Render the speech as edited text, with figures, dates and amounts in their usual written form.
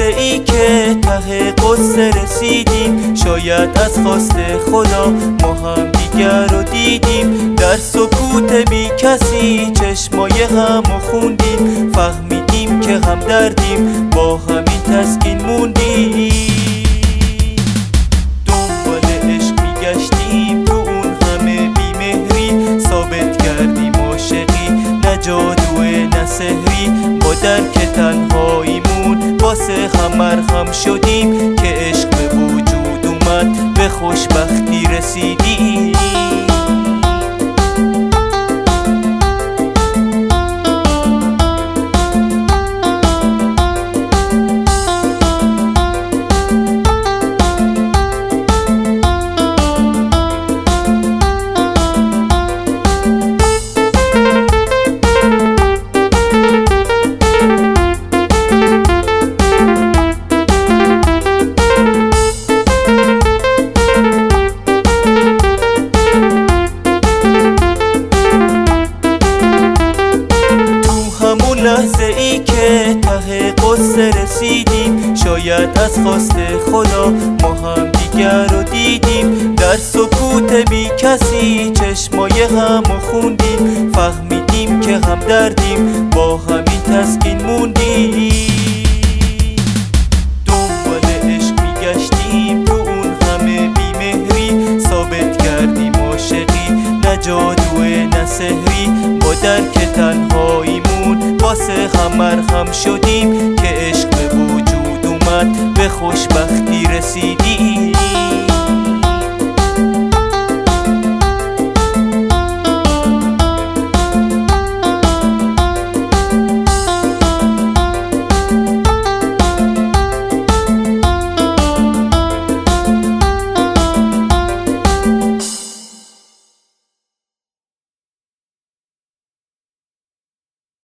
ای که ته قصه رسیدیم، شاید از خواست خدا ما هم دیگر رو دیدیم. در سکوت بی کسی چشمای غم و خوندیم، فهمیدیم که هم دردیم، با همین تسکین موندیم. دنبال عشق میگشتیم تو اون همه بیمهری، ثابت کردیم عاشقی نه جادوه نه سحری. با درک تنهاییمون واسه هم مرهم شدیم، که عشق به وجود اومد به خوشبختی رسیدیم. لحظه ای که ته قصه رسیدیم، شاید از خواست خدا ما هم دیگر رو دیدیم. در سکوت بی کسی چشمای غم و خوندیم، فهمیدیم که هم دردیم، با همین تسکین موندیم. دنبال عشق میگشتیم تو اون همه بیمهری، ثابت کردیم عاشقی نه جادوه نه سحری. با درک تنهاییمون واسه هم مرهم شدیم، که عشق به وجود اومد به خوشبختی رسیدیم.